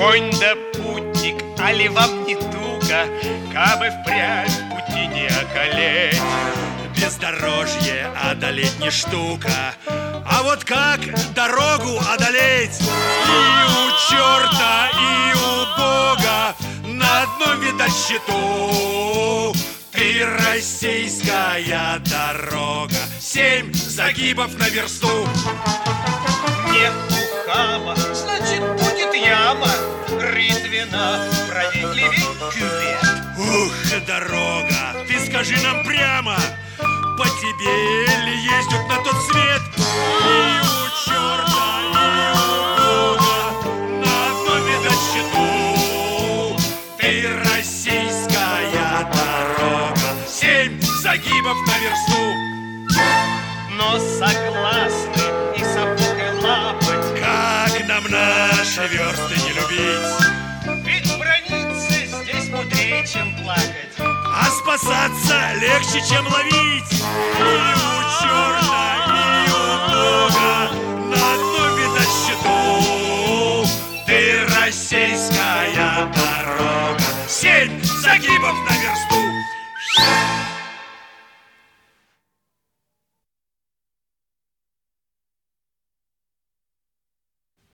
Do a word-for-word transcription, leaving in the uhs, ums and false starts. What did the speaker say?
Конь да путник, али вам не туго, кабы впрямь пути не околеть? Бездорожье одолеть не штука, а вот как дорогу одолеть? И у черта, и у Бога на одном, видать, счету. Ты российская дорога, семь загибов на версту. Нет ухаба, значит, будет яма. Рытвина, справедливей кювет. Ух, дорога, ты скажи нам прямо, по тебе ли ездят на тот свет? И у черта, и у Бога на одном, видать, счету. Ты российская дорога, семь загибов на версту. Но согласны и сапог, и лапоть. Как нам наши версты не любить? Ведь браниться здесь мудрее, чем плакать. А спасаться легче, чем ловить. И у черта,